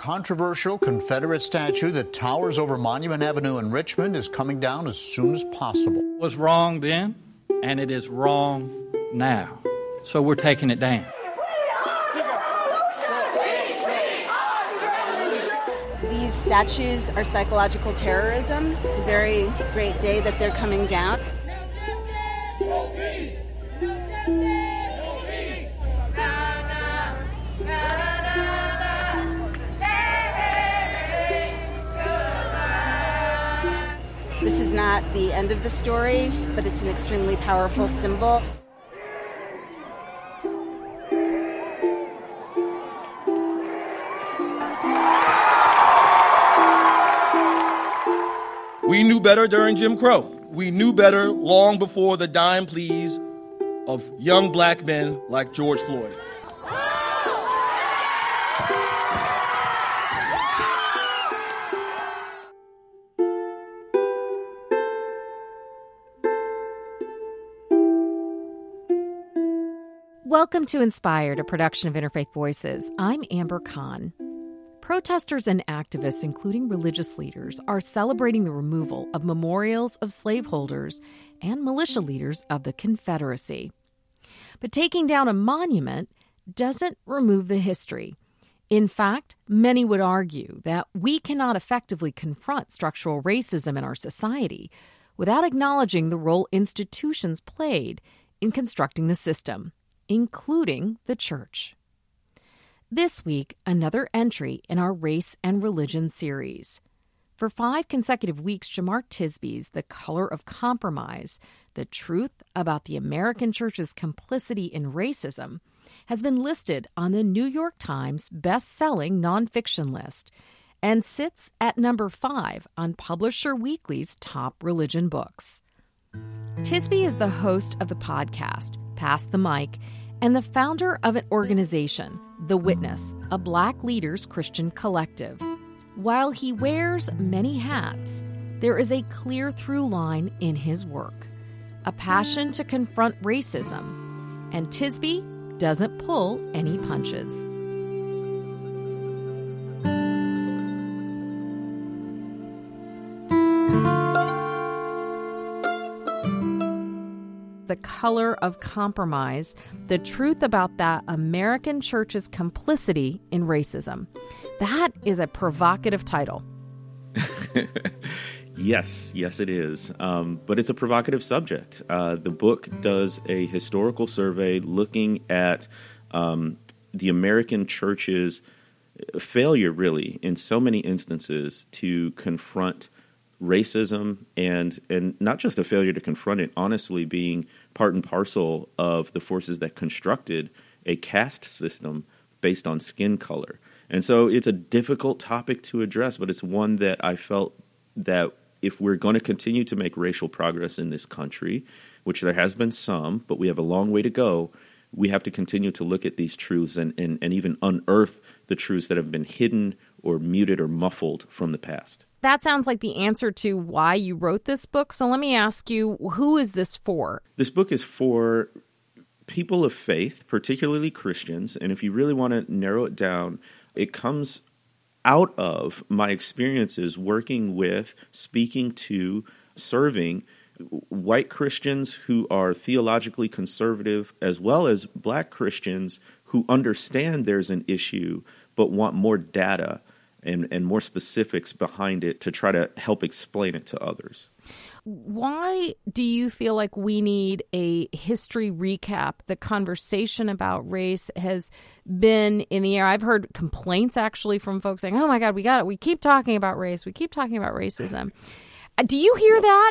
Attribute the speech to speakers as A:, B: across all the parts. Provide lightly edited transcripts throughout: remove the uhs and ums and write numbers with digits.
A: controversial Confederate statue that towers over Monument Avenue in Richmond is coming down as soon as possible.
B: It was wrong then, and it is wrong now. So we're taking it down.
C: These statues are psychological terrorism. It's a very great day that they're coming down. This is not the end of the story, but it's an extremely powerful symbol.
D: We knew better during Jim Crow. We knew better long before the dying pleas of young black men like George Floyd.
E: Welcome to Inspired, a production of Interfaith Voices. I'm Amber Kahn. Protesters and activists, including religious leaders, are celebrating the removal of memorials of slaveholders and militia leaders of the Confederacy. But taking down a monument doesn't remove the history. In fact, many would argue that we cannot effectively confront structural racism in our society without acknowledging the role institutions played in constructing the system, including the church. This week, another entry in our Race and Religion series. For 5 consecutive weeks, Jemar Tisby's The Color of Compromise, The Truth About the American Church's Complicity in Racism, has been listed on the New York Times best-selling nonfiction list and sits at number 5 on Publisher Weekly's top religion books. Tisby is the host of the podcast, Pass the Mic, and the founder of an organization, The Witness, a Black Leaders Christian collective. While he wears many hats, there is a clear through line in his work, a passion to confront racism, and Tisby doesn't pull any punches. The Color of Compromise, The Truth About the American Church's Complicity in Racism. That is a provocative title.
F: Yes, it is. But it's a provocative subject. The book does a historical survey looking at the American church's failure, really, in so many instances to confront racism and not just a failure to confront it, honestly being part and parcel of the forces that constructed a caste system based on skin color. And so it's a difficult topic to address, but it's one that I felt that if we're going to continue to make racial progress in this country, which there has been some, but we have a long way to go, we have to continue to look at these truths and even unearth the truths that have been hidden or muted or muffled from the past.
E: That sounds like the answer to why you wrote this book. So let me ask you, who is this for?
F: This book is for people of faith, particularly Christians. And if you really want to narrow it down, it comes out of my experiences working with, speaking to, serving white Christians who are theologically conservative, as well as black Christians who understand there's an issue but want more data and more specifics behind it to try to help explain it to others.
E: Why do you feel like we need a history recap? The conversation about race has been in the air. I've heard complaints actually from folks saying, oh my God, we keep talking about race. We keep talking about racism. Do you hear that?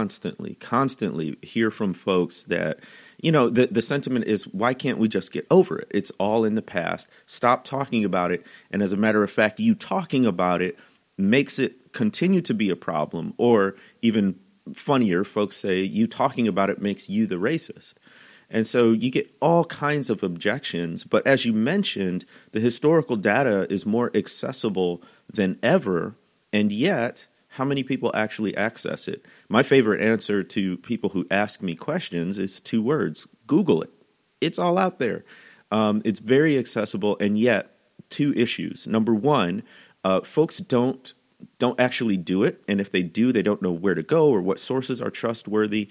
E: Constantly hear from folks that, the sentiment is, why can't we just get over it? It's all in the past. Stop talking about it. And as a matter of fact, you talking about it makes it continue to be a problem. Or even funnier, folks say you talking about it makes you the racist. And so you get all kinds of objections. But as you mentioned, the historical data is more accessible than ever. And yet, how many people actually access it? My favorite answer to people who ask me questions is 2 words: Google it. It's all out there. It's very accessible. And yet,
F: two issues. Number one, folks don't actually do it, and if they do, they don't know where to go or what sources are trustworthy,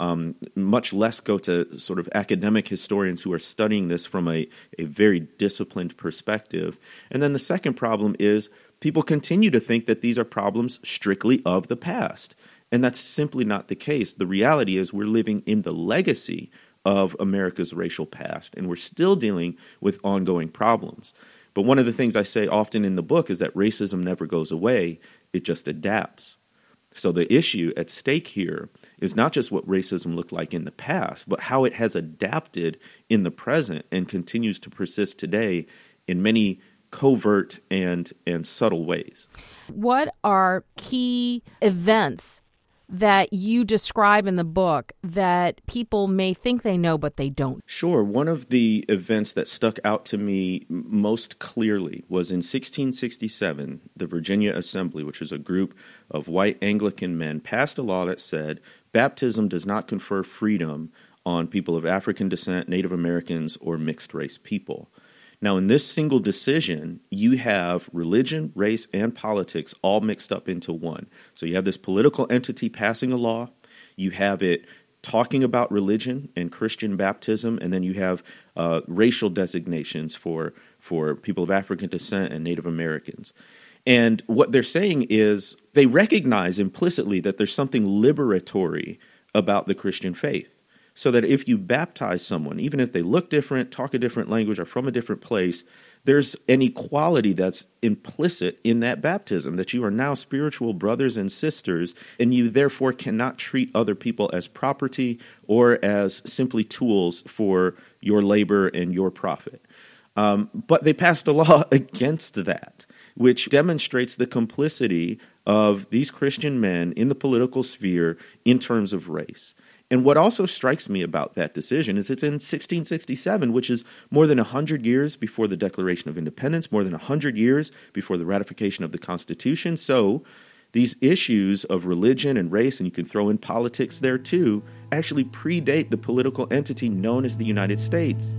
F: much less go to sort of academic historians who are studying this from a very disciplined perspective. And then the second problem is people continue to think that these are problems strictly of the past, and that's simply not the case. The reality is we're living in the legacy of America's racial past, and we're still dealing with ongoing problems. But one of the things I say often in the book is that racism never goes away, it just adapts. So the issue at stake here is not just what racism looked like in the past, but how it has adapted in the present and continues to persist today in many covert and subtle ways.
E: What are key events that you describe in the book that people may think they know, but they don't?
F: Sure. One of the events that stuck out to me most clearly was in 1667, the Virginia Assembly, which was a group of white Anglican men, passed a law that said baptism does not confer freedom on people of African descent, Native Americans, or mixed-race people. Now, in this single decision, you have religion, race, and politics all mixed up into one. So you have this political entity passing a law, you have it talking about religion and Christian baptism, and then you have racial designations for people of African descent and Native Americans. And what they're saying is they recognize implicitly that there's something liberatory about the Christian faith. So that if you baptize someone, even if they look different, talk a different language, or from a different place, there's an equality that's implicit in that baptism, that you are now spiritual brothers and sisters, and you therefore cannot treat other people as property or as simply tools for your labor and your profit. But they passed a law against that, which demonstrates the complicity of these Christian men in the political sphere in terms of race. And what also strikes me about that decision is it's in 1667, which is more than 100 years before the Declaration of Independence, more than 100 years before the ratification of the Constitution. So these issues of religion and race, and you can throw in politics there too, actually predate the political entity known as the United States.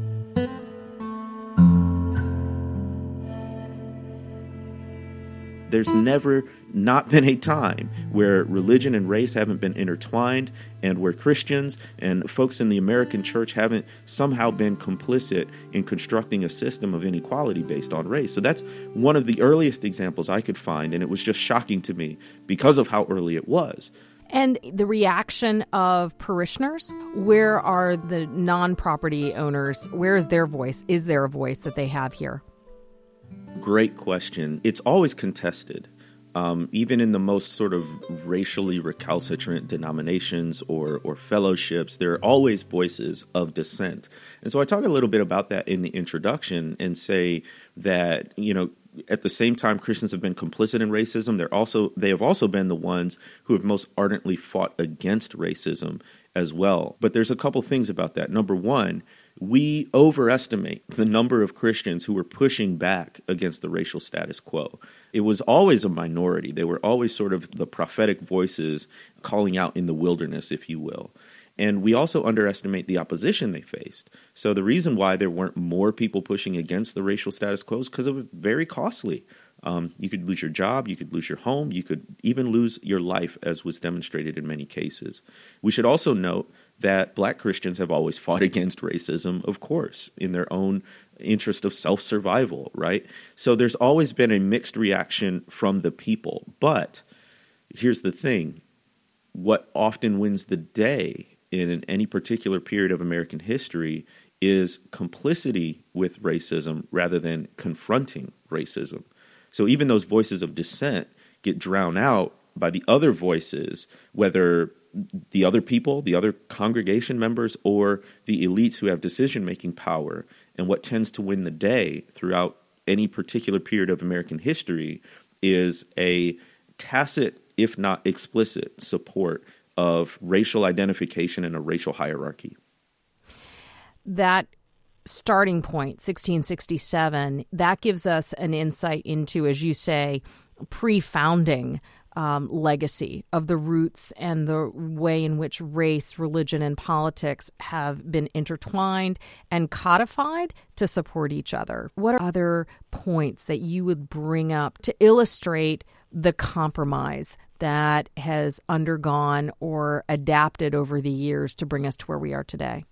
F: There's never not been a time where religion and race haven't been intertwined, and where Christians and folks in the American church haven't somehow been complicit in constructing a system of inequality based on race. So that's one of the earliest examples I could find, and it was just shocking to me because of how early it was.
E: And the reaction of parishioners, where are the non-property owners? Where is their voice? Is there a voice that they have here?
F: Great question. It's always contested. Even in the most sort of racially recalcitrant denominations or fellowships, there are always voices of dissent. And so I talk a little bit about that in the introduction and say that, at the same time Christians have been complicit in racism, they have also been the ones who have most ardently fought against racism as well. But there's a couple things about that. Number one, we overestimate the number of Christians who were pushing back against the racial status quo. It was always a minority. They were always sort of the prophetic voices calling out in the wilderness, if you will. And we also underestimate the opposition they faced. So the reason why there weren't more people pushing against the racial status quo is because it was very costly. You could lose your job, you could lose your home, you could even lose your life, as was demonstrated in many cases. We should also note that Black Christians have always fought against racism, of course, in their own interest of self-survival, right? So there's always been a mixed reaction from the people. But here's the thing. What often wins the day in any particular period of American history is complicity with racism rather than confronting racism. So even those voices of dissent get drowned out by the other voices, whether the other people, the other congregation members, or the elites who have decision-making power. And what tends to win the day throughout any particular period of American history is a tacit, if not explicit, support of racial identification and a racial hierarchy.
E: That starting point, 1667, that gives us an insight into, as you say, pre-founding legacy of the roots and the way in which race, religion, and politics have been intertwined and codified to support each other. What are other points that you would bring up to illustrate the compromise that has undergone or adapted over the years to bring us to where we are today?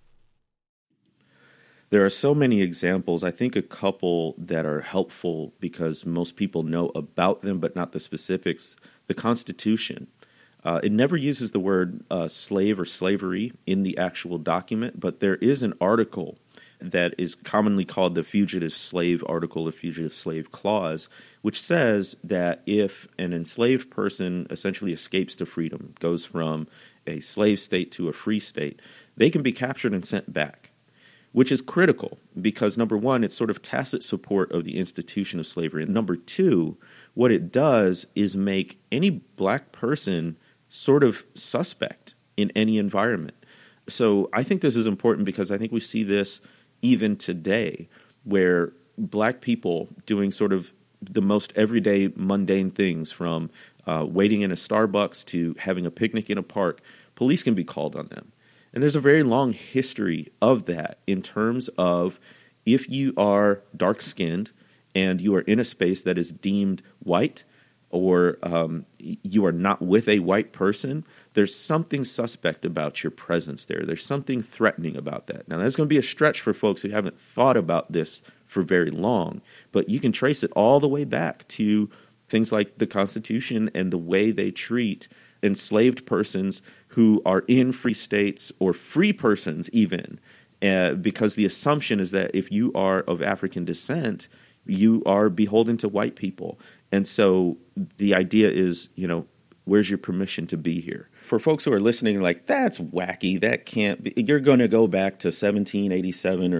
F: There are so many examples. I think a couple that are helpful because most people know about them, but not the specifics. The Constitution. It never uses the word slave or slavery in the actual document, but there is an article that is commonly called the Fugitive Slave Article, the Fugitive Slave Clause, which says that if an enslaved person essentially escapes to freedom, goes from a slave state to a free state, they can be captured and sent back. Which is critical because, number one, it's sort of tacit support of the institution of slavery. And number two, what it does is make any black person sort of suspect in any environment. So I think this is important because I think we see this even today where black people doing sort of the most everyday mundane things from waiting in a Starbucks to having a picnic in a park, police can be called on them. And there's a very long history of that in terms of if you are dark-skinned and you are in a space that is deemed white or you are not with a white person, there's something suspect about your presence there. There's something threatening about that. Now, that's going to be a stretch for folks who haven't thought about this for very long, but you can trace it all the way back to things like the Constitution and the way they treat enslaved persons who are in free states or free persons even, because the assumption is that if you are of African descent, you are beholden to white people. And so the idea is, where's your permission to be here? For folks who are listening, like, that's wacky, that can't be, you're going to go back to 1787 or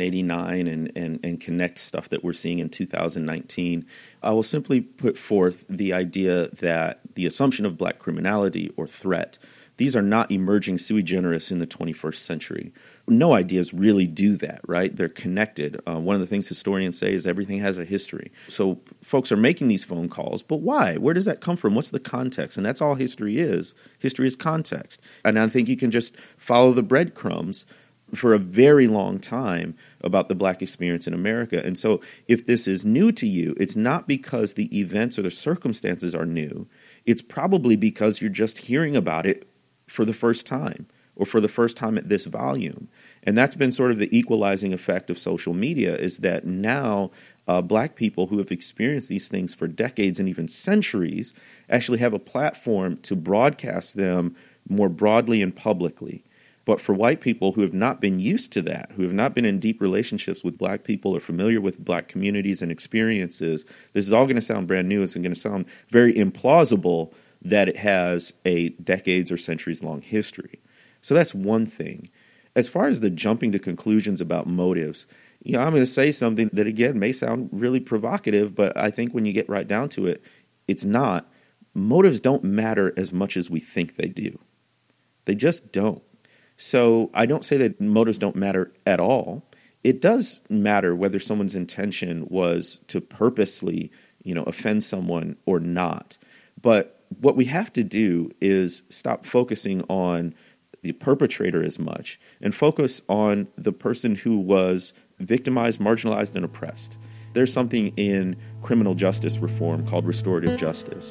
F: 1789 and connect stuff that we're seeing in 2019. I will simply put forth the idea that the assumption of black criminality or threat, these are not emerging sui generis in the 21st century. No ideas really do that, right? They're connected. One of the things historians say is everything has a history. So folks are making these phone calls, but why? Where does that come from? What's the context? And that's all history is. History is context. And I think you can just follow the breadcrumbs for a very long time about the black experience in America. And so if this is new to you, it's not because the events or the circumstances are new. It's probably because you're just hearing about it for the first time, or for the first time at this volume. And that's been sort of the equalizing effect of social media, is that now black people who have experienced these things for decades and even centuries actually have a platform to broadcast them more broadly and publicly. But for white people who have not been used to that, who have not been in deep relationships with black people or familiar with black communities and experiences, this is all going to sound brand new. It's going to sound very implausible that it has a decades or centuries long history. So that's one thing. As far as the jumping to conclusions about motives, I'm going to say something that, again, may sound really provocative, but I think when you get right down to it, it's not. Motives don't matter as much as we think they do. They just don't. So I don't say that motives don't matter at all. It does matter whether someone's intention was to purposely, offend someone or not. But what we have to do is stop focusing on the perpetrator as much and focus on the person who was victimized, marginalized, and oppressed. There's something in criminal justice reform called restorative justice.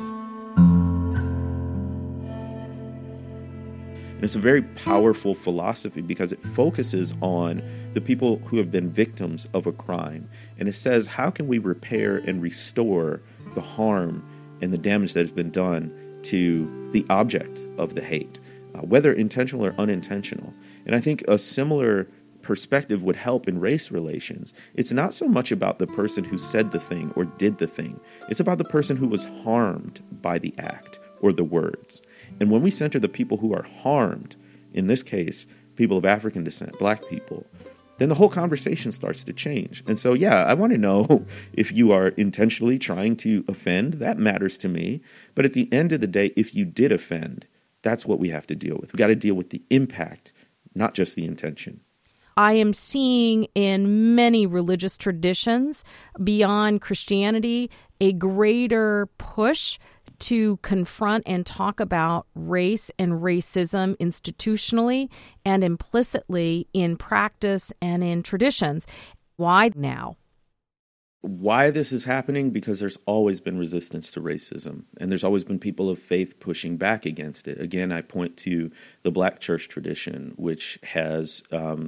F: And it's a very powerful philosophy because it focuses on the people who have been victims of a crime. And it says, how can we repair and restore the harm and the damage that has been done to the object of the hate, whether intentional or unintentional. And I think a similar perspective would help in race relations. It's not so much about the person who said the thing or did the thing. It's about the person who was harmed by the act or the words. And when we center the people who are harmed, in this case, people of African descent, black people, then the whole conversation starts to change. And so, I want to know if you are intentionally trying to offend. That matters to me. But at the end of the day, if you did offend, that's what we have to deal with. We got to deal with the impact, not just the intention.
E: I am seeing in many religious traditions beyond Christianity a greater push to confront and talk about race and racism institutionally and implicitly in practice and in traditions. Why now?
F: Why this is happening? Because there's always been resistance to racism, and there's always been people of faith pushing back against it. Again, I point to the Black church tradition, which has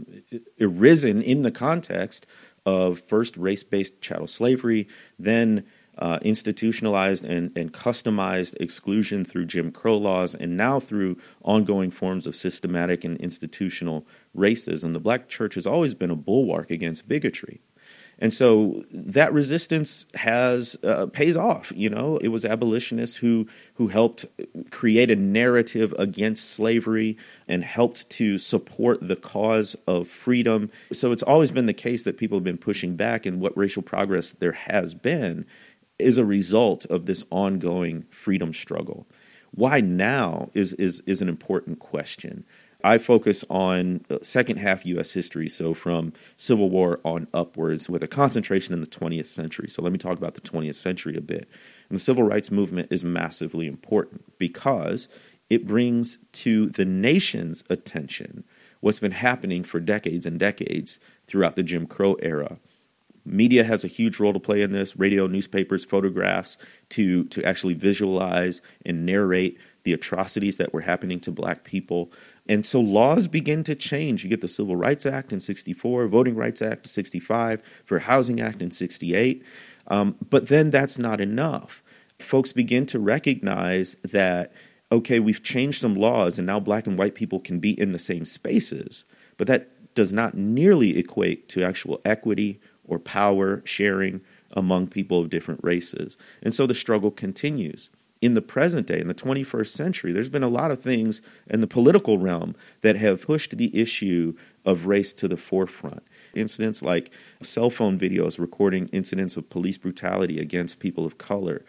F: arisen in the context of first race-based chattel slavery, then institutionalized and customized exclusion through Jim Crow laws, and now through ongoing forms of systematic and institutional racism. The Black church has always been a bulwark against bigotry. And so that resistance pays off. You know, it was abolitionists who helped create a narrative against slavery and helped to support the cause of freedom. So it's always been the case that people have been pushing back, and what racial progress there has been is a result of this ongoing freedom struggle. Why now is an important question. I focus on second half U.S. history, so from Civil War on upwards, with a concentration in the 20th century. So let me talk about the 20th century a bit. And the civil rights movement is massively important because it brings to the nation's attention what's been happening for decades and decades throughout the Jim Crow era. Media has a huge role to play in this, radio, newspapers, photographs, to actually visualize and narrate the atrocities that were happening to Black people. And so laws begin to change. You get the Civil Rights Act in 64, Voting Rights Act in 65, Fair Housing Act in 68. But then that's not enough. Folks begin to recognize that, okay, we've changed some laws and now Black and white people can be in the same spaces, but that does not nearly equate to actual equity or power sharing among people of different races. And so the struggle continues. In the present day, in the 21st century, there's been a lot of things in the political realm that have pushed the issue of race to the forefront. Incidents like cell phone videos recording incidents of police brutality against people of color,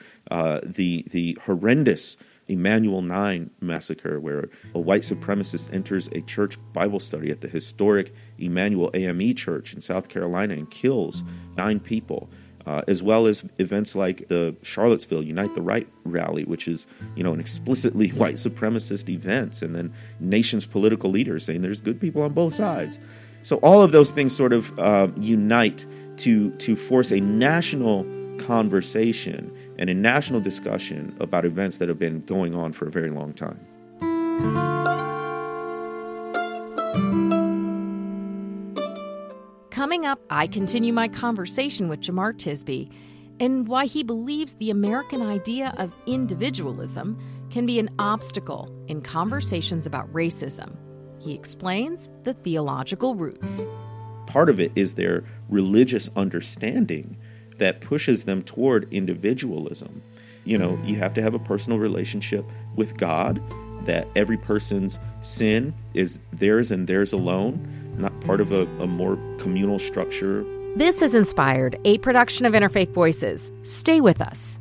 F: the horrendous Emanuel 9 massacre, where a white supremacist enters a church Bible study at the historic Emanuel AME Church in South Carolina and kills 9 people. As well as events like the Charlottesville Unite the Right rally, which is, an explicitly white supremacist event, and then nation's political leaders saying there's good people on both sides. So all of those things sort of unite to force a national conversation and a national discussion about events that have been going on for a very long time.
E: Coming up, I continue my conversation with Jemar Tisby and why he believes the American idea of individualism can be an obstacle in conversations about racism. He explains the theological roots.
F: Part of it is their religious understanding that pushes them toward individualism. You have to have a personal relationship with God, that every person's sin is theirs and theirs alone, not part of a more communal structure.
E: This is Inspired, a production of Interfaith Voices. Stay with us.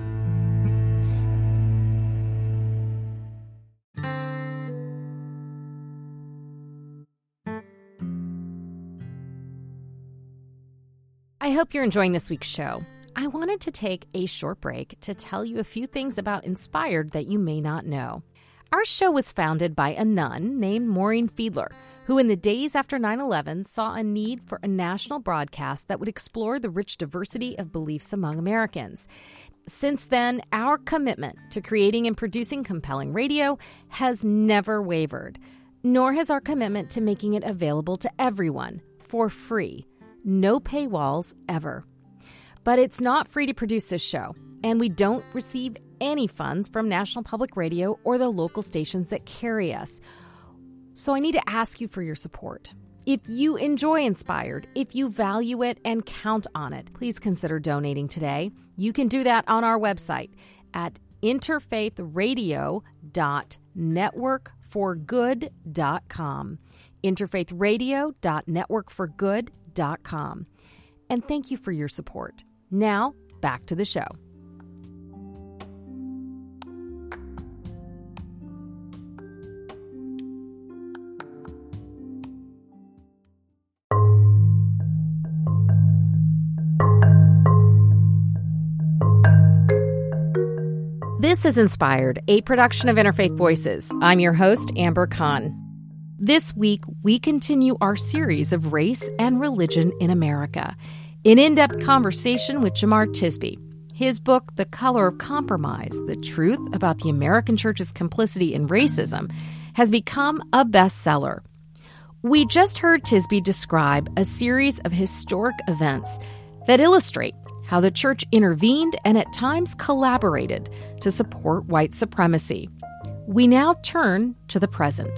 E: I hope you're enjoying this week's show. I wanted to take a short break to tell you a few things about Inspired that you may not know. Our show was founded by a nun named Maureen Fiedler, who in the days after 9/11 saw a need for a national broadcast that would explore the rich diversity of beliefs among Americans. Since then, our commitment to creating and producing compelling radio has never wavered, nor has our commitment to making it available to everyone for free. No paywalls ever. But it's not free to produce this show, and we don't receive any funds from National Public Radio or the local stations that carry us. So I need to ask you for your support. If you enjoy Inspired, if you value it and count on it, please consider donating today. You can do that on our website at interfaithradio.networkforgood.com. interfaithradio.networkforgood.com. And thank you for your support. Now, back to the show. This is Inspired, a production of Interfaith Voices. I'm your host, Amber Kahn. This week, we continue our series of race and religion in America, an in-depth conversation with Jemar Tisby. His book, The Color of Compromise, The Truth About the American Church's Complicity in Racism, has become a bestseller. We just heard Tisby describe a series of historic events that illustrate how the church intervened and at times collaborated to support white supremacy. We now turn to the present.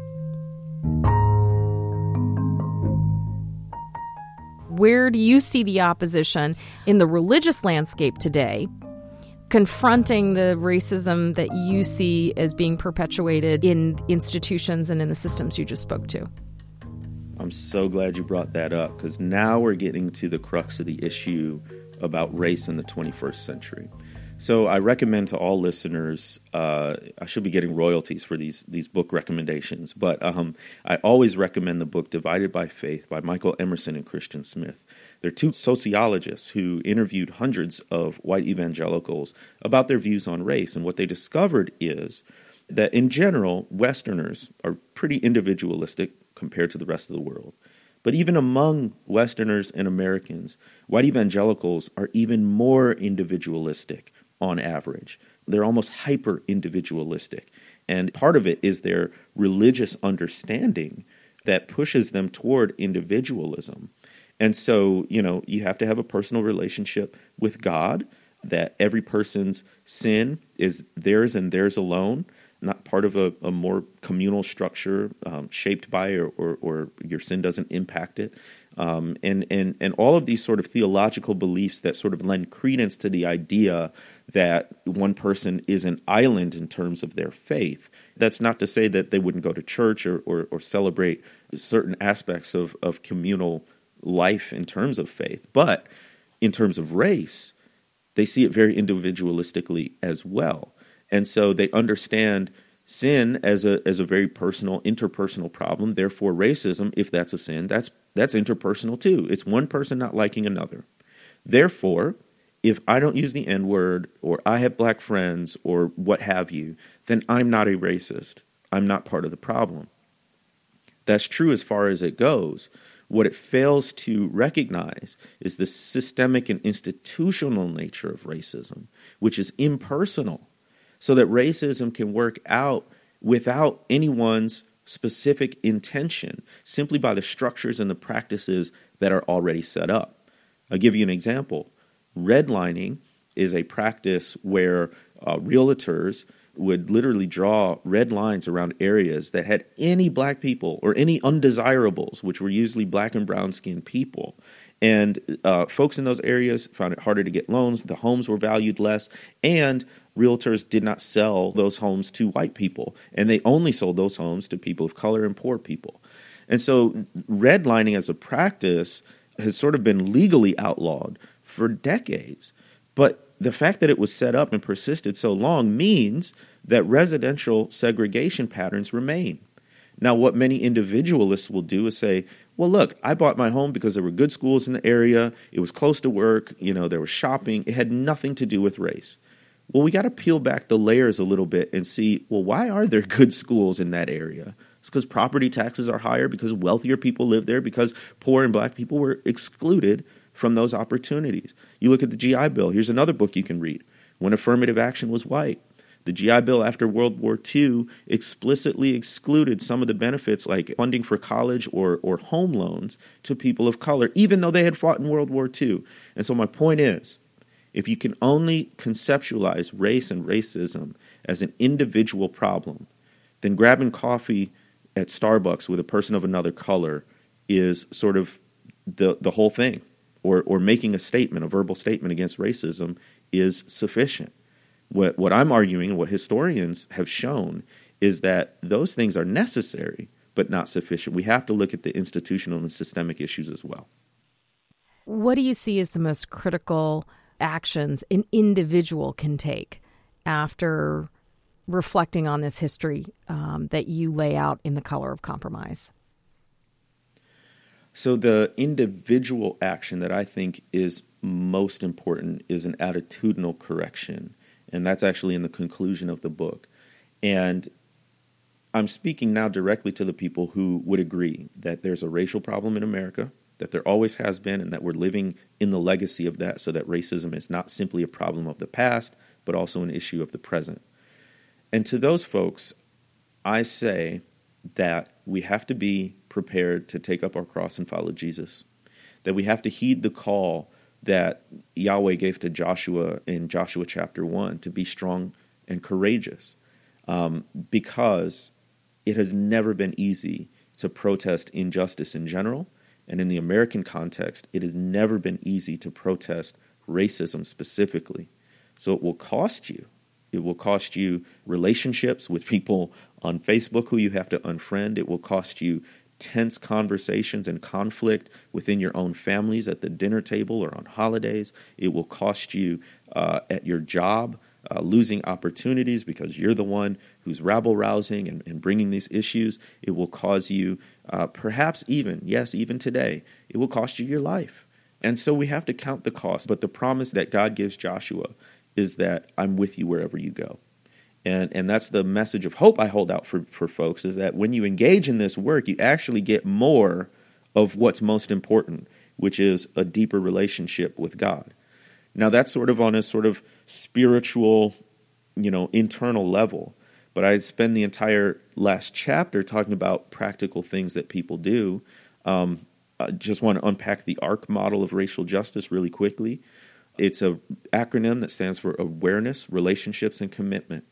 E: Where do you see the opposition in the religious landscape today, confronting the racism that you see as being perpetuated in institutions and in the systems you just spoke to?
F: I'm so glad you brought that up, because now we're getting to the crux of the issue about race in the 21st century. So I recommend to all listeners, I should be getting royalties for these book recommendations, but I always recommend the book Divided by Faith by Michael Emerson and Christian Smith. They're two sociologists who interviewed hundreds of white evangelicals about their views on race, and what they discovered is that in general, Westerners are pretty individualistic compared to the rest of the world. But even among Westerners and Americans, white evangelicals are even more individualistic on average. They're almost hyper-individualistic. And part of it is their religious understanding that pushes them toward individualism. And so, you have to have a personal relationship with God, that every person's sin is theirs and theirs alone, not part of a more communal structure shaped by or your sin doesn't impact it. And all of these sort of theological beliefs that sort of lend credence to the idea that one person is an island in terms of their faith. That's not to say that they wouldn't go to church or celebrate certain aspects of communal life in terms of faith. But in terms of race, they see it very individualistically as well. And so they understand sin as a very personal, interpersonal problem. Therefore, racism, if that's a sin, that's interpersonal too. It's one person not liking another. Therefore, if I don't use the N-word, or I have black friends, or what have you, then I'm not a racist. I'm not part of the problem. That's true as far as it goes. What it fails to recognize is the systemic and institutional nature of racism, which is impersonal, so that racism can work out without anyone's specific intention, simply by the structures and the practices that are already set up. I'll give you an example. Redlining is a practice where realtors would literally draw red lines around areas that had any black people or any undesirables, which were usually black and brown-skinned people. And folks in those areas found it harder to get loans. The homes were valued less, and realtors did not sell those homes to white people, and they only sold those homes to people of color and poor people. And so redlining as a practice has sort of been legally outlawed for decades. But the fact that it was set up and persisted so long means that residential segregation patterns remain. Now, what many individualists will do is say, well, look, I bought my home because there were good schools in the area. It was close to work. There was shopping. It had nothing to do with race. Well, we got to peel back the layers a little bit and see, well, why are there good schools in that area? It's because property taxes are higher, because wealthier people live there, because poor and black people were excluded from those opportunities. You look at the GI Bill. Here's another book you can read. When affirmative action was white. The GI Bill after World War II explicitly excluded some of the benefits like funding for college or home loans to people of color, even though they had fought in World War II. And so my point is, if you can only conceptualize race and racism as an individual problem, then grabbing coffee at Starbucks with a person of another color is sort of the whole thing. Or making a statement, a verbal statement against racism is sufficient. What I'm arguing and what historians have shown is that those things are necessary but not sufficient. We have to look at the institutional and systemic issues as well.
E: What do you see as the most critical actions an individual can take after reflecting on this history that you lay out in The Color of Compromise?
F: So the individual action that I think is most important is an attitudinal correction. And that's actually in the conclusion of the book. And I'm speaking now directly to the people who would agree that there's a racial problem in America, that there always has been, and that we're living in the legacy of that, so that racism is not simply a problem of the past, but also an issue of the present. And to those folks, I say that we have to be prepared to take up our cross and follow Jesus, that we have to heed the call that Yahweh gave to Joshua in Joshua chapter 1 to be strong and courageous, because it has never been easy to protest injustice in general, and in the American context, it has never been easy to protest racism specifically. So it will cost you. It will cost you relationships with people on Facebook who you have to unfriend. It will cost you tense conversations and conflict within your own families at the dinner table or on holidays. It will cost you at your job, losing opportunities because you're the one who's rabble-rousing and bringing these issues. It will cause you, perhaps even today, it will cost you your life. And so we have to count the cost. But the promise that God gives Joshua is that I'm with you wherever you go. And that's the message of hope I hold out for folks, is that when you engage in this work, you actually get more of what's most important, which is a deeper relationship with God. Now, that's sort of on a sort of spiritual, internal level. But I spend the entire last chapter talking about practical things that people do. I just want to unpack the ARC model of racial justice really quickly. It's an acronym that stands for awareness, relationships, and commitment.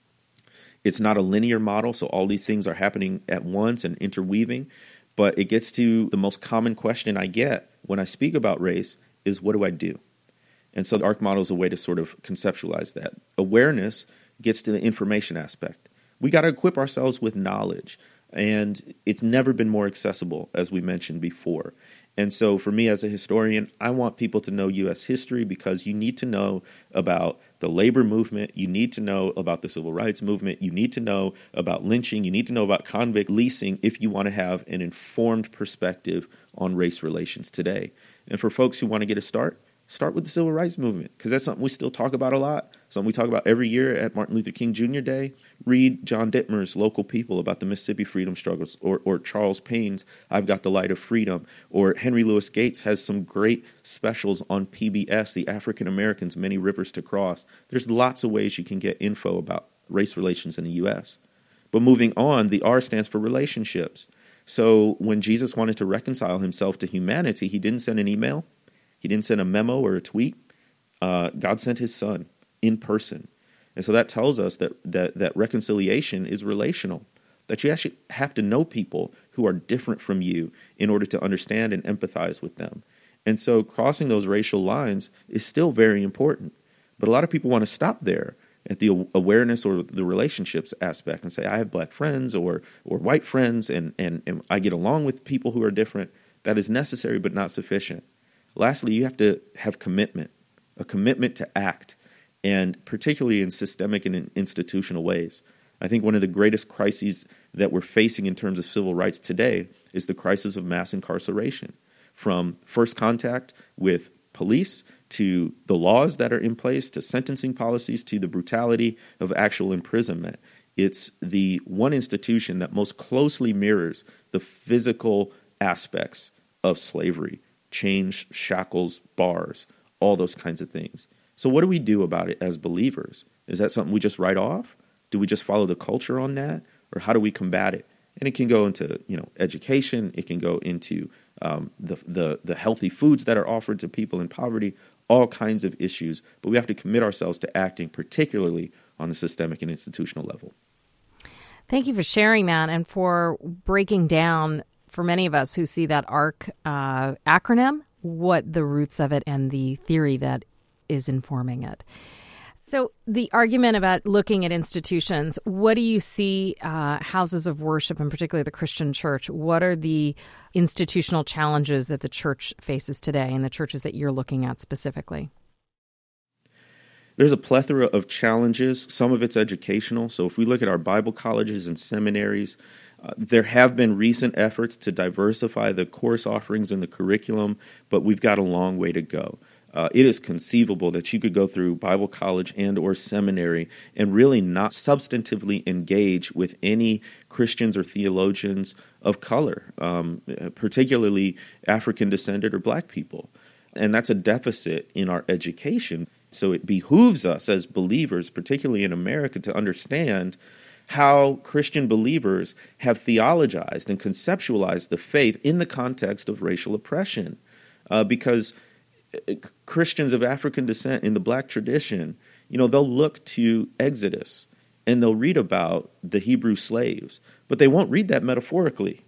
F: It's not a linear model, so all these things are happening at once and interweaving, but it gets to the most common question I get when I speak about race is, what do I do? And so the ARC model is a way to sort of conceptualize that. Awareness gets to the information aspect. We got to equip ourselves with knowledge, and it's never been more accessible, as we mentioned before. And so for me as a historian, I want people to know U.S. history, because you need to know about the labor movement, you need to know about the civil rights movement, you need to know about lynching, you need to know about convict leasing if you want to have an informed perspective on race relations today. And for folks who want to get a start with the civil rights movement, because that's something we still talk about a lot, something we talk about every year at Martin Luther King Jr. Day. Read John Dittmer's Local People about the Mississippi freedom struggles, or Charles Payne's I've Got the Light of Freedom, or Henry Louis Gates has some great specials on PBS, the African Americans, Many Rivers to Cross. There's lots of ways you can get info about race relations in the U.S. But moving on, the R stands for relationships. So when Jesus wanted to reconcile himself to humanity, he didn't send an email. He didn't send a memo or a tweet. God sent his son in person. And so that tells us that reconciliation is relational, that you actually have to know people who are different from you in order to understand and empathize with them. And so crossing those racial lines is still very important. But a lot of people want to stop there at the awareness or the relationships aspect and say, I have black friends or white friends, and I get along with people who are different. That is necessary but not sufficient. Lastly, you have to have commitment, a commitment to act, and particularly in systemic and in institutional ways. I think one of the greatest crises that we're facing in terms of civil rights today is the crisis of mass incarceration. From first contact with police to the laws that are in place to sentencing policies to the brutality of actual imprisonment. It's the one institution that most closely mirrors the physical aspects of slavery. Chains, shackles, bars, all those kinds of things. So what do we do about it as believers? Is that something we just write off? Do we just follow the culture on that? Or how do we combat it? And it can go into education. It can go into the healthy foods that are offered to people in poverty, all kinds of issues. But we have to commit ourselves to acting, particularly on the systemic and institutional level.
E: Thank you for sharing that and for breaking down, for many of us who see that ARC acronym, what the roots of it and the theory that is informing it. So the argument about looking at institutions, what do you see houses of worship, and particularly the Christian church? What are the institutional challenges that the church faces today and the churches that you're looking at specifically?
F: There's a plethora of challenges. Some of it's educational. So if we look at our Bible colleges and seminaries, there have been recent efforts to diversify the course offerings in the curriculum, but we've got a long way to go. It is conceivable that you could go through Bible college and or seminary and really not substantively engage with any Christians or theologians of color, particularly African descended or Black people. And that's a deficit in our education. So it behooves us as believers, particularly in America, to understand how Christian believers have theologized and conceptualized the faith in the context of racial oppression. Because Christians of African descent in the Black tradition, they'll look to Exodus and they'll read about the Hebrew slaves, but they won't read that metaphorically.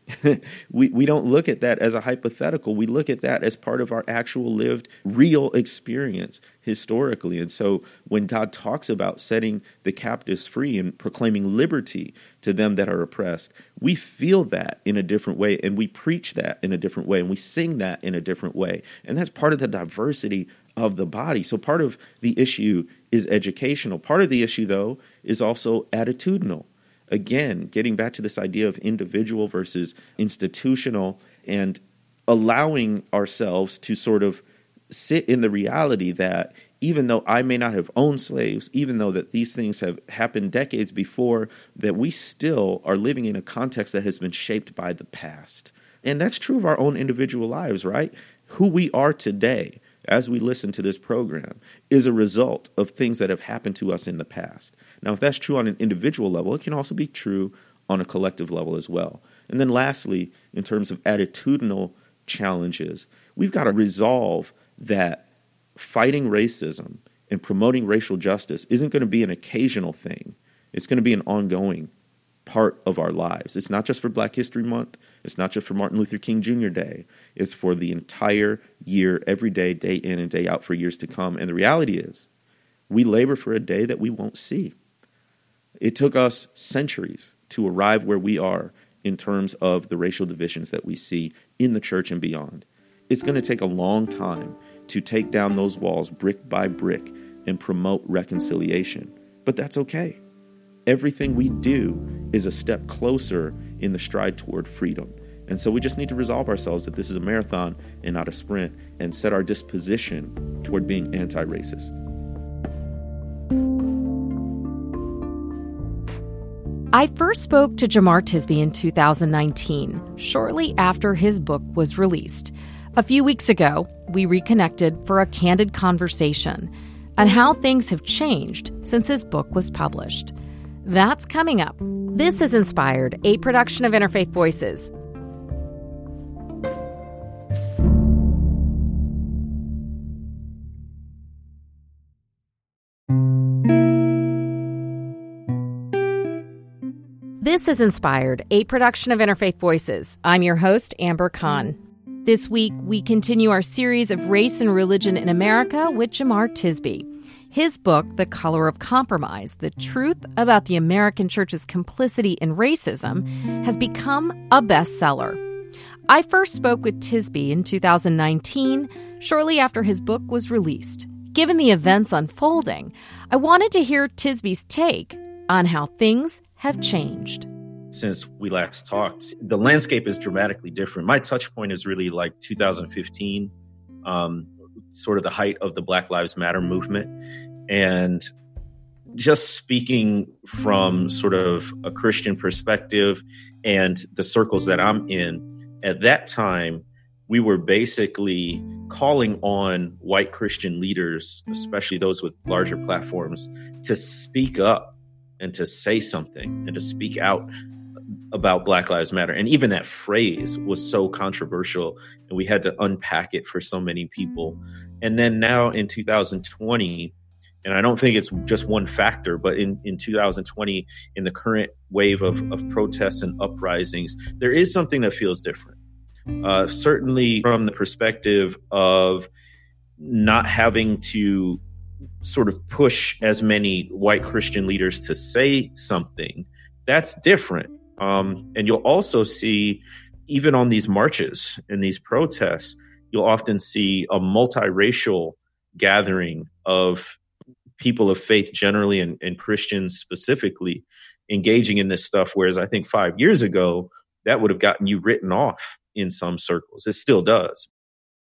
F: We don't look at that as a hypothetical. We look at that as part of our actual lived, real experience historically. And so when God talks about setting the captives free and proclaiming liberty to them that are oppressed, we feel that in a different way, and we preach that in a different way, and we sing that in a different way. And that's part of the diversity of the body. So part of the issue is educational. Part of the issue, though, is also attitudinal. Again, getting back to this idea of individual versus institutional, and allowing ourselves to sort of sit in the reality that even though I may not have owned slaves, even though that these things have happened decades before, that we still are living in a context that has been shaped by the past. And that's true of our own individual lives, right? Who we are today, as we listen to this program, is a result of things that have happened to us in the past. Now, if that's true on an individual level, it can also be true on a collective level as well. And then lastly, in terms of attitudinal challenges, we've got to resolve that fighting racism and promoting racial justice isn't going to be an occasional thing. It's going to be an ongoing part of our lives. It's not just for Black History Month. It's not just for Martin Luther King Jr. Day. It's for the entire year, every day, day in and day out for years to come. And the reality is, we labor for a day that we won't see. It took us centuries to arrive where we are in terms of the racial divisions that we see in the church and beyond. It's going to take a long time to take down those walls brick by brick and promote reconciliation. But that's okay. Everything we do is a step closer in the stride toward freedom. And so we just need to resolve ourselves that this is a marathon and not a sprint, and set our disposition toward being anti-racist.
E: I first spoke to Jemar Tisby in 2019, shortly after his book was released. A few weeks ago, we reconnected for a candid conversation on how things have changed since his book was published. That's coming up. This is Inspired, a production of Interfaith Voices. This is Inspired, a production of Interfaith Voices. I'm your host, Amber Kahn. This week, we continue our series of race and religion in America with Jemar Tisby. His book, The Color of Compromise, The Truth About the American Church's Complicity in Racism, has become a bestseller. I first spoke with Tisby in 2019, shortly after his book was released. Given the events unfolding, I wanted to hear Tisby's take on how things have changed.
F: Since we last talked, the landscape is dramatically different. My touch point is really like 2015, sort of the height of the Black Lives Matter movement. And just speaking from sort of a Christian perspective and the circles that I'm in, at that time, we were basically calling on white Christian leaders, especially those with larger platforms, to speak up and to say something and to speak out about Black Lives Matter. And even that phrase was so controversial, and we had to unpack it for so many people. And then now in 2020, and I don't think it's just one factor, but in 2020, in the current wave of protests and uprisings, there is something that feels different. Certainly from the perspective of not having to sort of push as many white Christian leaders to say something, that's different. And you'll also see, even on these marches and these protests, you'll often see a multiracial gathering of people of faith generally and Christians specifically engaging in this stuff. Whereas I think 5 years ago, that would have gotten you written off in some circles. It still does.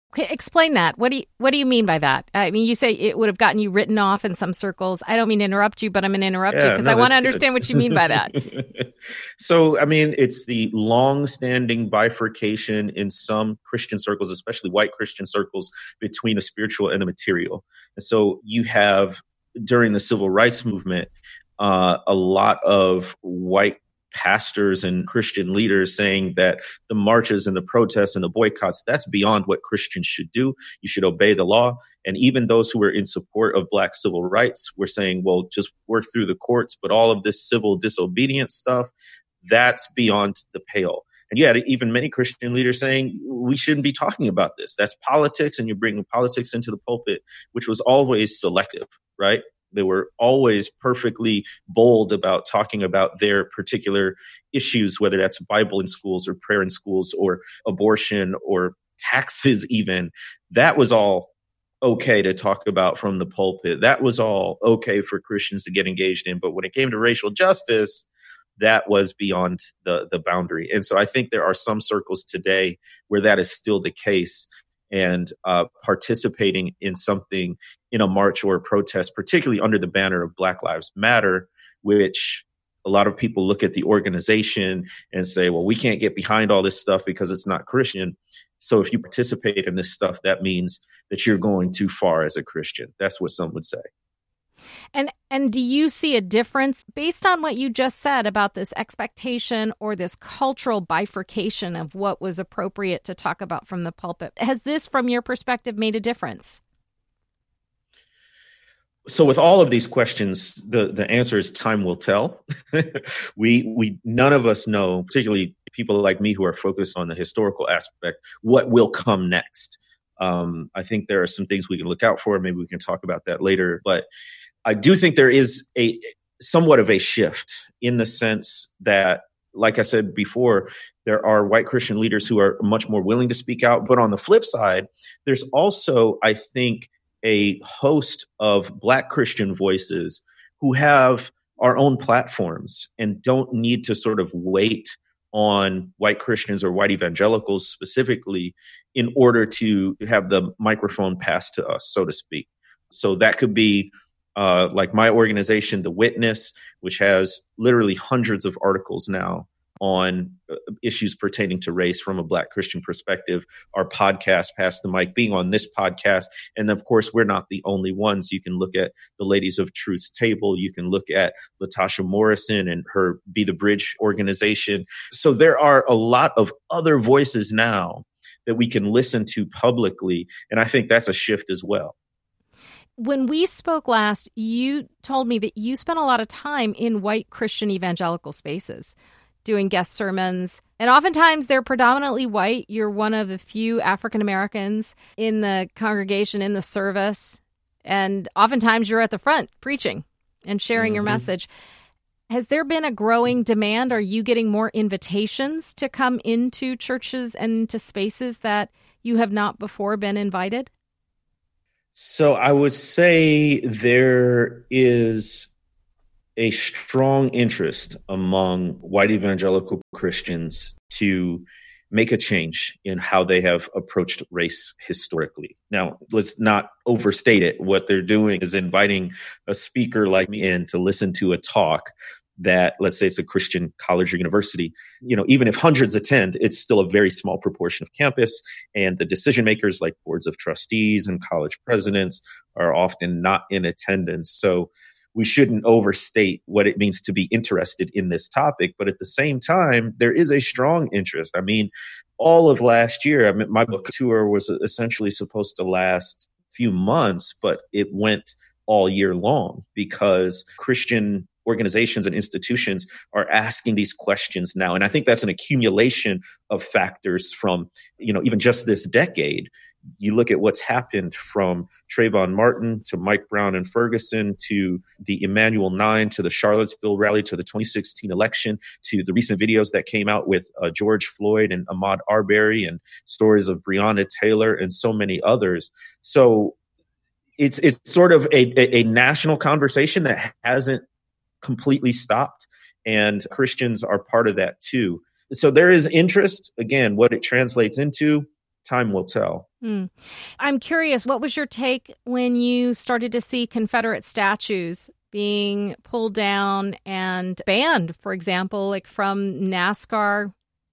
E: Okay, explain that. What do you mean by that? I mean, you say it would have gotten you written off in some circles. I don't mean to interrupt you, but I'm going to interrupt you because I want to understand what you mean by that.
F: So, I mean, it's the long-standing bifurcation in some Christian circles, especially white Christian circles, between the spiritual and the material. And so you have, during the civil rights movement, a lot of white pastors and Christian leaders saying that the marches and the protests and the boycotts, that's beyond what Christians should do. You should obey the law. And even those who were in support of Black civil rights were saying, well, just work through the courts. But all of this civil disobedience stuff, that's beyond the pale. And you had even many Christian leaders saying, we shouldn't be talking about this. That's politics, and you're bringing politics into the pulpit, which was always selective, right? They were always perfectly bold about talking about their particular issues, whether that's Bible in schools or prayer in schools or abortion or taxes even. That was all okay to talk about from the pulpit. That was all okay for Christians to get engaged in. But when it came to racial justice, that was beyond the boundary. And so I think there are some circles today where that is still the case. And participating in something, in a march or a protest, particularly under the banner of Black Lives Matter, which a lot of people look at the organization and say, well, we can't get behind all this stuff because it's not Christian. So if you participate in this stuff, that means that you're going too far as a Christian. That's what some would say.
E: And do you see a difference based on what you just said about this expectation or this cultural bifurcation of what was appropriate to talk about from the pulpit? Has this, from your perspective, made a difference?
F: So with all of these questions, the answer is time will tell. We none of us know, particularly people like me who are focused on the historical aspect, what will come next. I think there are some things we can look out for. Maybe we can talk about that later. But I do think there is a somewhat of a shift in the sense that, like I said before, there are white Christian leaders who are much more willing to speak out. But on the flip side, there's also, I think, a host of Black Christian voices who have our own platforms and don't need to sort of wait on white Christians or white evangelicals specifically in order to have the microphone passed to us, so to speak. So that could be like my organization, The Witness, which has literally hundreds of articles now on issues pertaining to race from a Black Christian perspective. Our podcast, Pass the Mic, being on this podcast. And of course, we're not the only ones. You can look at the Ladies of Truth's Table. You can look at Latasha Morrison and her Be the Bridge organization. So there are a lot of other voices now that we can listen to publicly. And I think that's a shift as well.
E: When we spoke last, you told me that you spent a lot of time in white Christian evangelical spaces, doing guest sermons. And oftentimes they're predominantly white. You're one of the few African Americans in the congregation, in the service. And oftentimes you're at the front preaching and sharing your message. Has there been a growing demand? Are you getting more invitations to come into churches and to spaces that you have not before been invited?
F: So I would say there is a strong interest among white evangelical Christians to make a change in how they have approached race historically. Now, let's not overstate it. What they're doing is inviting a speaker like me in to listen to a talk that, let's say it's a Christian college or university, even if hundreds attend, it's still a very small proportion of campus. And the decision makers like boards of trustees and college presidents are often not in attendance. So we shouldn't overstate what it means to be interested in this topic. But at the same time, there is a strong interest. I mean, all of last year, my book tour was essentially supposed to last a few months, but it went all year long because Christian organizations and institutions are asking these questions now. And I think that's an accumulation of factors from, even just this decade. You look at what's happened from Trayvon Martin to Mike Brown and Ferguson to the Emmanuel 9 to the Charlottesville rally to the 2016 election to the recent videos that came out with George Floyd and Ahmaud Arbery and stories of Breonna Taylor and so many others. So it's sort of a national conversation that hasn't completely stopped, and Christians are part of that too. So there is interest. Again, what it translates into,
G: time will tell.
E: I'm curious, what was your take when you started to see Confederate statues being pulled down and banned, for example, like from NASCAR?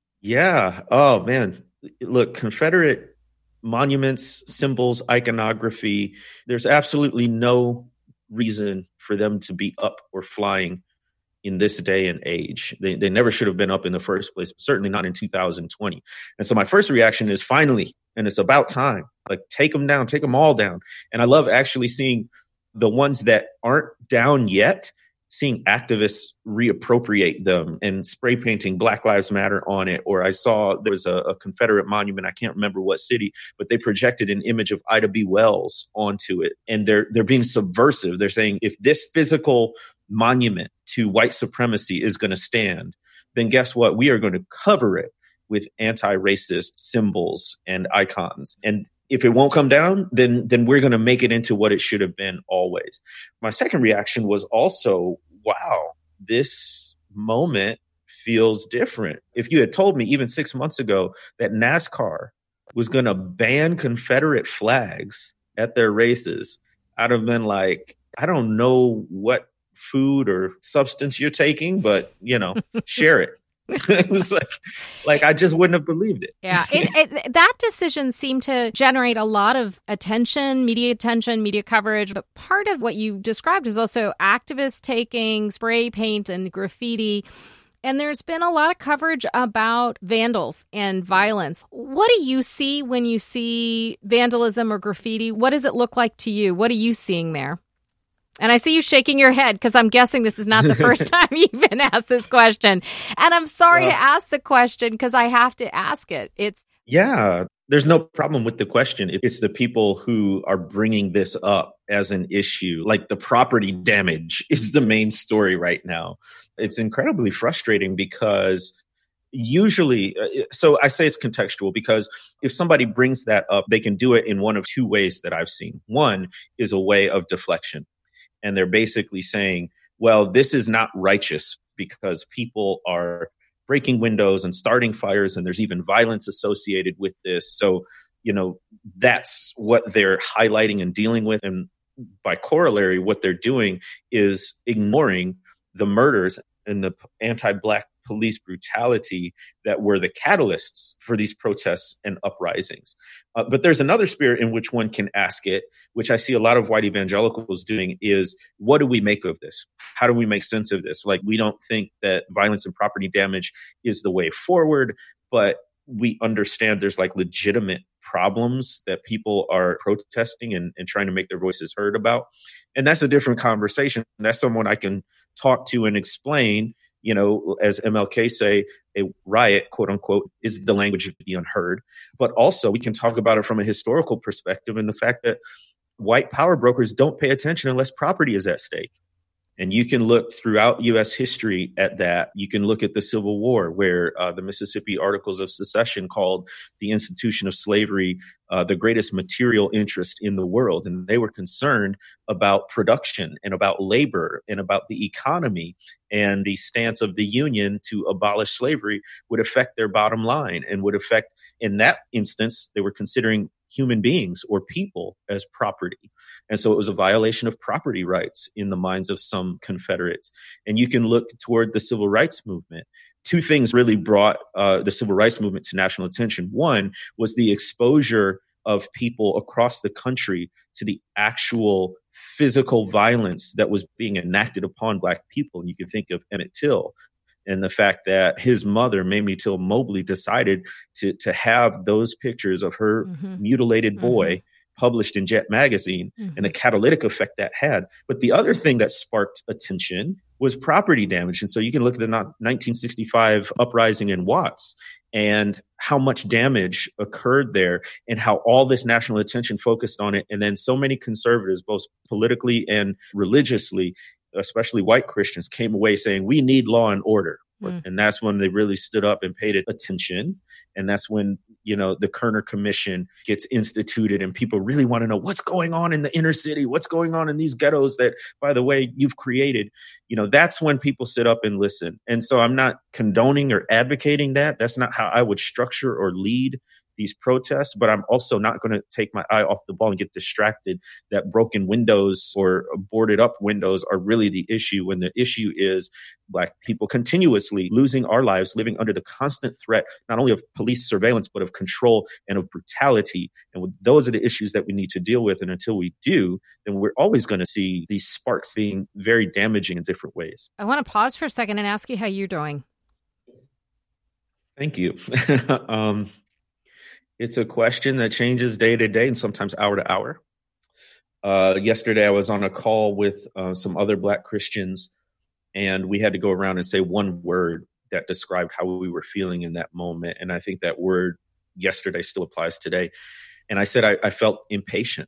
G: Yeah. Oh, man. Look, Confederate monuments, symbols, iconography, there's absolutely no reason for them to be up or flying in this day and age. They never should have been up in the first place, certainly not in 2020. And so my first reaction is finally, and it's about time, like take them down, take them all down. And I love actually seeing the ones that aren't down yet, seeing activists reappropriate them and spray painting Black Lives Matter on it. Or I saw there was a Confederate monument, I can't remember what city, but they projected an image of Ida B. Wells onto it. And they're being subversive. They're saying if this physical monument to white supremacy is going to stand, then guess what? We are going to cover it with anti-racist symbols and icons. And if it won't come down, then we're going to make it into what it should have been always. My second reaction was also, wow, this moment feels different. If you had told me even 6 months ago that NASCAR was going to ban Confederate flags at their races, I'd have been like, I don't know what food or substance you're taking, but, share it. It was like I just wouldn't have believed it.
E: Yeah, that decision seemed to generate a lot of attention, media coverage. But part of what you described is also activists taking spray paint and graffiti. And there's been a lot of coverage about vandals and violence. What do you see when you see vandalism or graffiti? What does it look like to you? What are you seeing there? And I see you shaking your head because I'm guessing this is not the first time you've been asked this question. And I'm sorry to ask the question because I have to ask it.
G: Yeah, there's no problem with the question. It's the people who are bringing this up as an issue. Like the property damage is the main story right now. It's incredibly frustrating because usually, so I say it's contextual because if somebody brings that up, they can do it in one of two ways that I've seen. One is a way of deflection. And they're basically saying, well, this is not righteous because people are breaking windows and starting fires, and there's even violence associated with this. So, that's what they're highlighting and dealing with. And by corollary, what they're doing is ignoring the murders and the anti-Black police brutality that were the catalysts for these protests and uprisings. But there's another spirit in which one can ask it, which I see a lot of white evangelicals doing, is what do we make of this? How do we make sense of this? Like, we don't think that violence and property damage is the way forward, but we understand there's like legitimate problems that people are protesting and trying to make their voices heard about. And that's a different conversation. That's someone I can talk to and explain. As MLK say, a riot, quote unquote, is the language of the unheard. But also we can talk about it from a historical perspective and the fact that white power brokers don't pay attention unless property is at stake. And you can look throughout U.S. history at that. You can look at the Civil War, where the Mississippi Articles of Secession called the institution of slavery the greatest material interest in the world. And they were concerned about production and about labor and about the economy. And the stance of the Union to abolish slavery would affect their bottom line and would affect, in that instance, they were considering human beings or people as property. And so it was a violation of property rights in the minds of some Confederates. And you can look toward the civil rights movement. Two things really brought the civil rights movement to national attention. One was the exposure of people across the country to the actual physical violence that was being enacted upon Black people. And you can think of Emmett Till and the fact that his mother, Mamie Till Mobley, decided to have those pictures of her mutilated boy published in Jet magazine and the catalytic effect that had. But the other thing that sparked attention was property damage. And so you can look at the 1965 uprising in Watts and how much damage occurred there and how all this national attention focused on it. And then so many conservatives, both politically and religiously, especially white Christians, came away saying, we need law and order. And that's when they really stood up and paid attention. And that's when, the Kerner Commission gets instituted and people really want to know what's going on in the inner city, what's going on in these ghettos that, by the way, you've created. That's when people sit up and listen. And so I'm not condoning or advocating that. That's not how I would structure or lead these protests, but I'm also not going to take my eye off the ball and get distracted that broken windows or boarded up windows are really the issue, when the issue is Black people continuously losing our lives, living under the constant threat, not only of police surveillance, but of control and of brutality. And those are the issues that we need to deal with. And until we do, then we're always going to see these sparks being very damaging in different ways.
E: I want to pause for a second and ask you how you're doing.
G: Thank you. It's a question that changes day to day and sometimes hour to hour. Yesterday, I was on a call with some other Black Christians, and we had to go around and say one word that described how we were feeling in that moment. And I think that word yesterday still applies today. And I said I felt impatient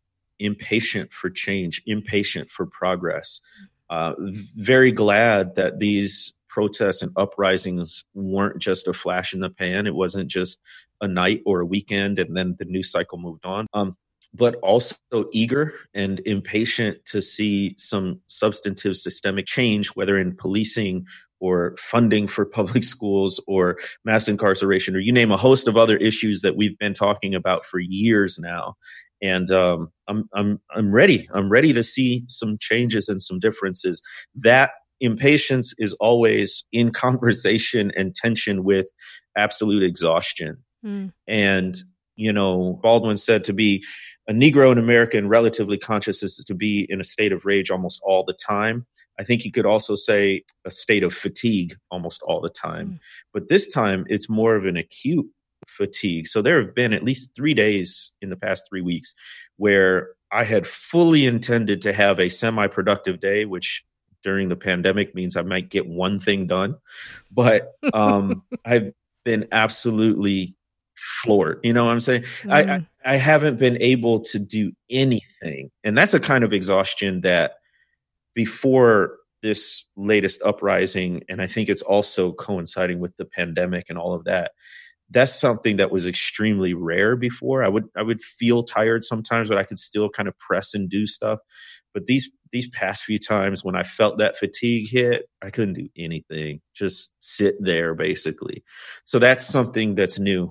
G: for change, impatient for progress. Very glad that these protests and uprisings weren't just a flash in the pan. It wasn't just a night or a weekend and then the news cycle moved on. But also eager and impatient to see some substantive systemic change, whether in policing or funding for public schools or mass incarceration, or you name a host of other issues that we've been talking about for years now. And I'm ready. I'm ready to see some changes and some differences. That impatience is always in conversation and tension with absolute exhaustion. And, you know, Baldwin said to be a Negro in America and relatively conscious is to be in a state of rage almost all the time. I think he could also say a state of fatigue almost all the time. But this time it's more of an acute fatigue. So there have been at least 3 days in the past 3 weeks where I had fully intended to have a semi-productive day, which during the pandemic means I might get one thing done. But I've been absolutely floored. You know what I'm saying? I haven't been able to do anything. And that's a kind of exhaustion that before this latest uprising, and I think it's also coinciding with the pandemic and all of that, that's something that was extremely rare before. I would feel tired sometimes, but I could still kind of press and do stuff. But these past few times when I felt that fatigue hit, I couldn't do anything, just sit there basically. So that's something that's new.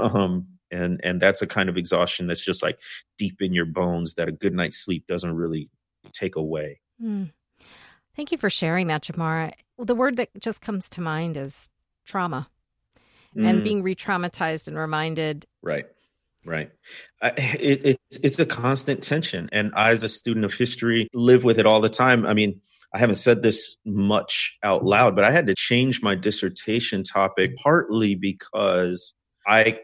G: And that's a kind of exhaustion that's just like deep in your bones that a good night's sleep doesn't really take away.
E: Thank you for sharing that, Jamar. The word that just comes to mind is trauma. And being re-traumatized and reminded. Right.
G: It's a constant tension. And I, as a student of history, live with it all the time. I mean, I haven't said this much out loud, but I had to change my dissertation topic partly because I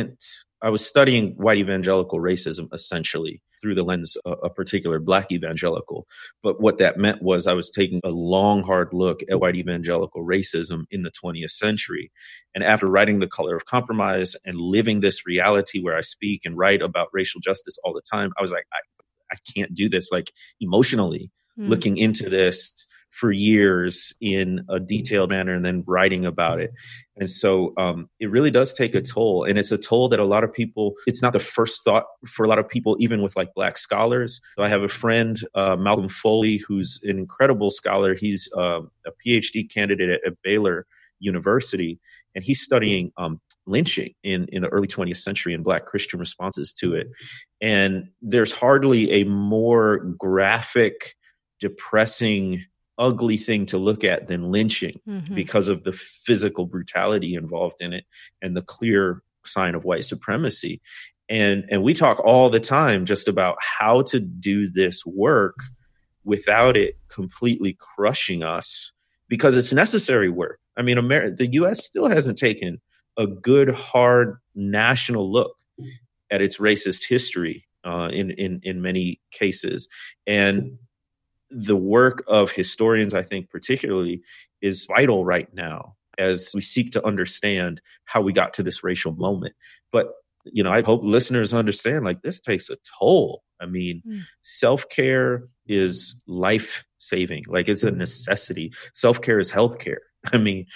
G: was studying white evangelical racism essentially through the lens of a particular Black evangelical. But what that meant was I was taking a long, hard look at white evangelical racism in the 20th century. And after writing The Color of Compromise and living this reality where I speak and write about racial justice all the time, I was like, I can't do this, like emotionally looking into this for years in a detailed manner and then writing about it. And so it really does take a toll. And it's a toll that a lot of people, it's not the first thought for a lot of people, even with like Black scholars. So I have a friend, Malcolm Foley, who's an incredible scholar. He's a PhD candidate at Baylor University, and he's studying lynching in the early 20th century and Black Christian responses to it. And there's hardly a more graphic, depressing, ugly thing to look at than lynching because of the physical brutality involved in it and the clear sign of white supremacy. And we talk all the time just about how to do this work without it completely crushing us, because it's necessary work. I mean, the U.S. still hasn't taken a good, hard national look at its racist history in many cases. And the work of historians, I think particularly, is vital right now as we seek to understand how we got to this racial moment. But, you know, I hope listeners understand, like, this takes a toll. I mean, self-care is life-saving. Like, it's a necessity. Self-care is healthcare. I mean,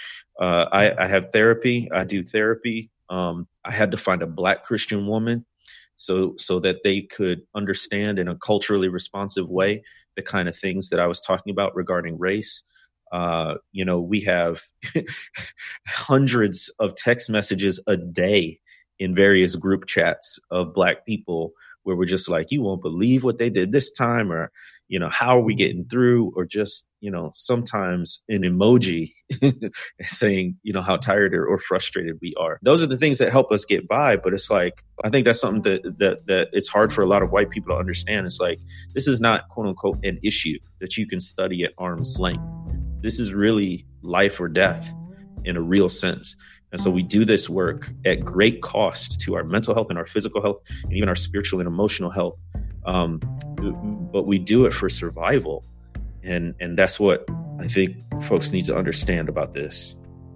G: I have therapy. I do therapy. I had to find a Black Christian woman so that they could understand in a culturally responsive way the kind of things that I was talking about regarding race. You know, we have hundreds of text messages a day in various group chats of Black people where we're just like, you won't believe what they did this time, or, how are we getting through? Or just, sometimes an emoji saying, how tired or frustrated we are. Those are the things that help us get by. But it's like, I think that's something that it's hard for a lot of white people to understand. It's like, this is not, quote unquote, an issue that you can study at arm's length. This is really life or death in a real sense. And so we do this work at great cost to our mental health and our physical health and even our spiritual and emotional health. But we do it for survival. And that's what I think folks need to understand about this.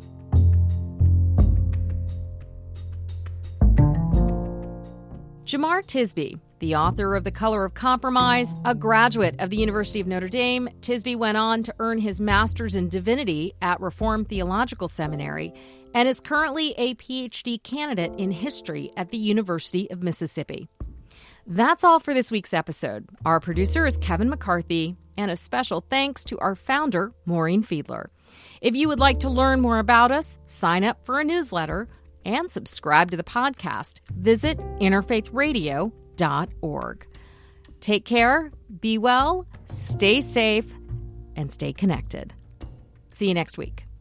E: Jemar Tisby, the author of The Color of Compromise, a graduate of the University of Notre Dame, Tisby went on to earn his master's in divinity at Reformed Theological Seminary and is currently a PhD candidate in history at the University of Mississippi. That's all for this week's episode. Our producer is Kevin McCarthy, and a special thanks to our founder, Maureen Fiedler. If you would like to learn more about us, sign up for a newsletter, and subscribe to the podcast, visit interfaithradio.org. Take care, be well, stay safe, and stay connected. See you next week.